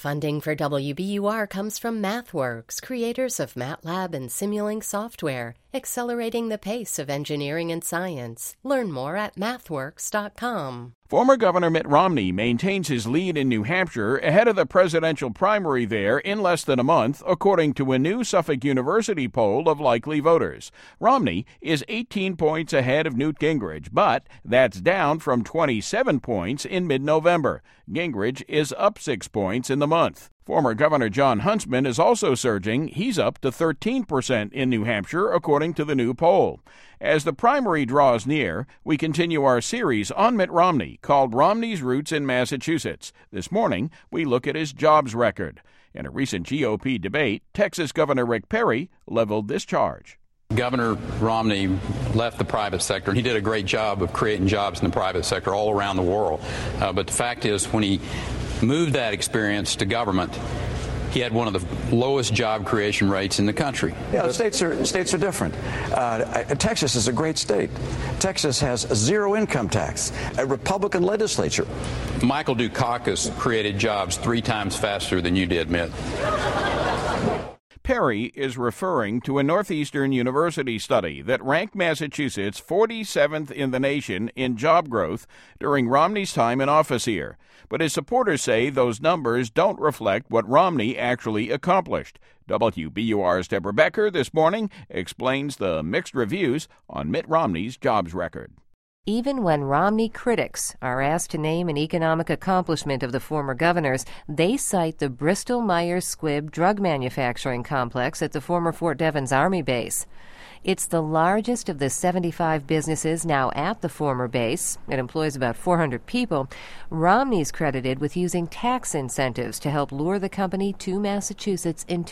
Funding for WBUR comes from MathWorks, creators of MATLAB and Simulink software, accelerating the pace of engineering and science. Learn more at mathworks.com. Former Governor Mitt Romney maintains his lead in New Hampshire ahead of the presidential primary there in less than a month, according to a new Suffolk University poll of likely voters. Romney is 18 points ahead of Newt Gingrich, but that's down from 27 points in mid-November. Gingrich is up 6 points in the month. Former Governor John Huntsman is also surging. He's up to 13% in New Hampshire, according to the new poll. As the primary draws near, we continue our series on Mitt Romney, called Romney's Roots in Massachusetts. This morning, we look at his jobs record. In a recent GOP debate, Texas Governor Rick Perry leveled this charge. Governor Romney left the private sector. He did a great job of creating jobs in the private sector all around the world. But the fact is, when he moved that experience to government, he had one of the lowest job creation rates in the country. Yeah, states are different. Texas is a great state. Texas has zero income tax, a Republican legislature. Michael Dukakis created jobs 3 times faster than you did, Mitt. Perry is referring to a Northeastern University study that ranked Massachusetts 47th in the nation in job growth during Romney's time in office here. But his supporters say those numbers don't reflect what Romney actually accomplished. WBUR's Deborah Becker this morning explains the mixed reviews on Mitt Romney's jobs record. Even when Romney critics are asked to name an economic accomplishment of the former governors, they cite the Bristol-Myers Squibb drug manufacturing complex at the former Fort Devens Army base. It's the largest of the 75 businesses now at the former base. It employs about 400 people. Romney's credited with using tax incentives to help lure the company to Massachusetts in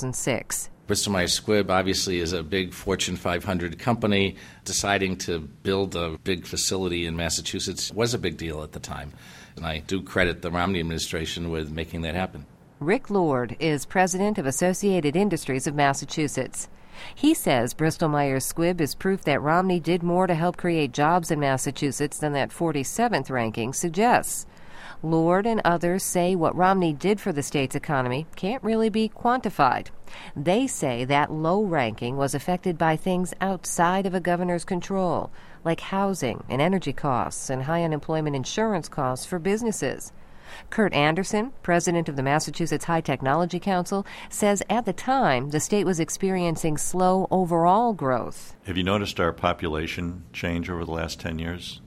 2006. Bristol-Myers Squibb obviously is a big Fortune 500 company. Deciding to build a big facility in Massachusetts was a big deal at the time. And I do credit the Romney administration with making that happen. Rick Lord is president of Associated Industries of Massachusetts. He says Bristol-Myers Squibb is proof that Romney did more to help create jobs in Massachusetts than that 47th ranking suggests. Lord and others say what Romney did for the state's economy can't really be quantified. They say that low ranking was affected by things outside of a governor's control, like housing and energy costs and high unemployment insurance costs for businesses. Kurt Anderson, president of the Massachusetts High Technology Council, says at the time the state was experiencing slow overall growth. Have you noticed our population change over the last 10 years?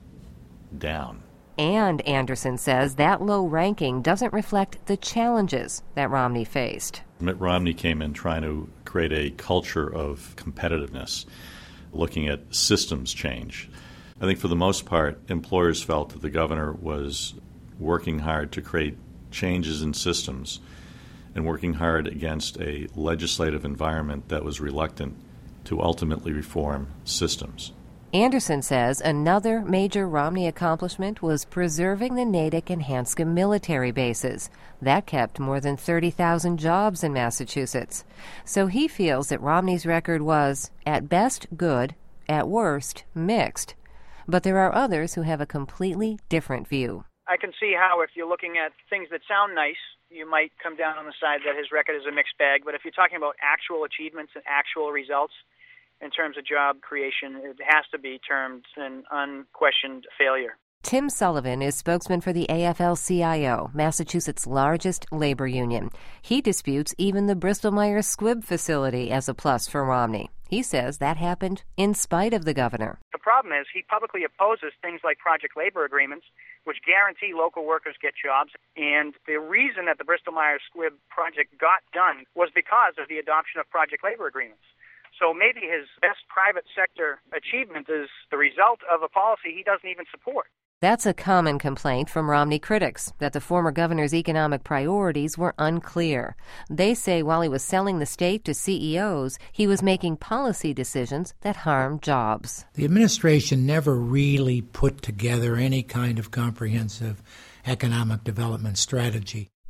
Down. And Anderson says that low ranking doesn't reflect the challenges that Romney faced. Mitt Romney came in trying to create a culture of competitiveness, looking at systems change. I think for the most part, employers felt that the governor was working hard to create changes in systems and working hard against a legislative environment that was reluctant to ultimately reform systems. Anderson says another major Romney accomplishment was preserving the Natick and Hanscom military bases. That kept more than 30,000 jobs in Massachusetts. So he feels that Romney's record was, at best, good, at worst, mixed. But there are others who have a completely different view. I can see how if you're looking at things that sound nice, you might come down on the side that his record is a mixed bag. But if you're talking about actual achievements and actual results, in terms of job creation, it has to be termed an unquestioned failure. Tim Sullivan is spokesman for the AFL-CIO, Massachusetts' largest labor union. He disputes even the Bristol-Myers Squibb facility as a plus for Romney. He says that happened in spite of the governor. The problem is he publicly opposes things like project labor agreements, which guarantee local workers get jobs. And the reason that the Bristol-Myers Squibb project got done was because of the adoption of project labor agreements. So maybe his best private sector achievement is the result of a policy he doesn't even support. That's a common complaint from Romney critics, that the former governor's economic priorities were unclear. They say while he was selling the state to CEOs, he was making policy decisions that harmed jobs. The administration never really put together any kind of comprehensive economic development strategy.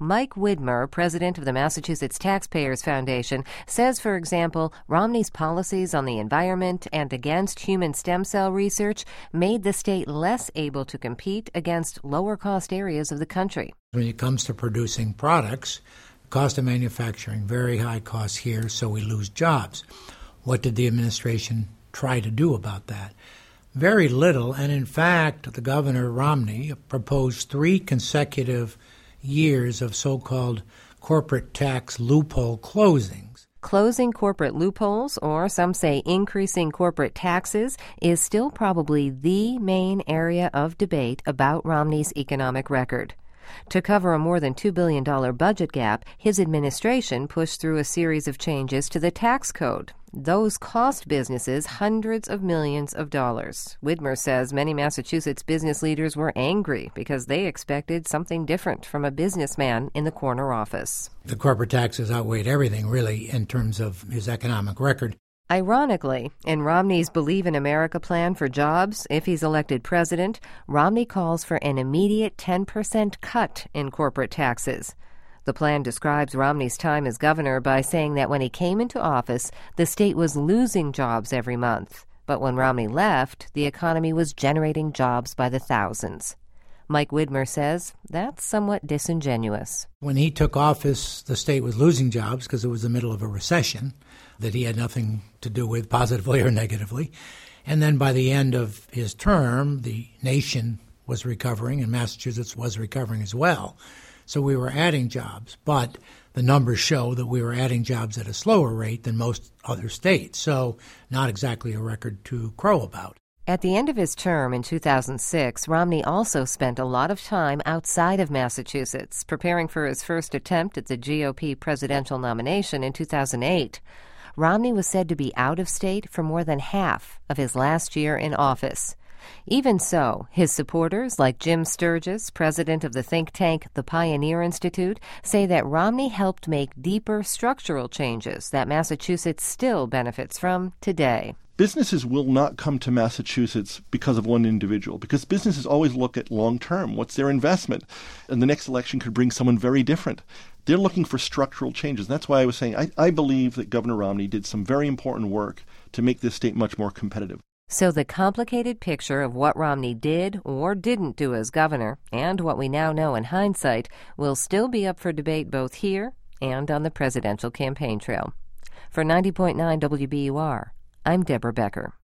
Mike Widmer, president of the Massachusetts Taxpayers Foundation, says, for example, Romney's policies on the environment and against human stem cell research made the state less able to compete against lower-cost areas of the country. When it comes to producing products, cost of manufacturing, very high costs here, so we lose jobs. What did the administration try to do about that? Very little, and in fact, the Governor Romney proposed 3 consecutive years of so-called corporate tax loophole closings. Closing corporate loopholes, or some say increasing corporate taxes, is still probably the main area of debate about Romney's economic record. To cover a more than $2 billion budget gap, his administration pushed through a series of changes to the tax code. Those cost businesses hundreds of millions of dollars. Widmer says many Massachusetts business leaders were angry because they expected something different from a businessman in the corner office. The corporate taxes outweighed everything, really, in terms of his economic record. Ironically, in Romney's Believe in America plan for jobs, if he's elected president, Romney calls for an immediate 10% cut in corporate taxes. The plan describes Romney's time as governor by saying that when he came into office, the state was losing jobs every month. But when Romney left, the economy was generating jobs by the thousands. Mike Widmer says that's somewhat disingenuous. When he took office, the state was losing jobs because it was the middle of a recession that he had nothing to do with, positively or negatively. And then by the end of his term, the nation was recovering, and Massachusetts was recovering as well. So we were adding jobs, but the numbers show that we were adding jobs at a slower rate than most other states, so not exactly a record to crow about. At the end of his term in 2006, Romney also spent a lot of time outside of Massachusetts, preparing for his first attempt at the GOP presidential nomination in 2008. Romney was said to be out of state for more than half of his last year in office. Even so, his supporters, like Jim Sturgis, president of the think tank The Pioneer Institute, say that Romney helped make deeper structural changes that Massachusetts still benefits from today. Businesses will not come to Massachusetts because of one individual, because businesses always look at long term. What's their investment? And the next election could bring someone very different. They're looking for structural changes. And that's why I was saying I believe that Governor Romney did some very important work to make this state much more competitive. So the complicated picture of what Romney did or didn't do as governor, and what we now know in hindsight, will still be up for debate both here and on the presidential campaign trail. For 90.9 WBUR, I'm Deborah Becker.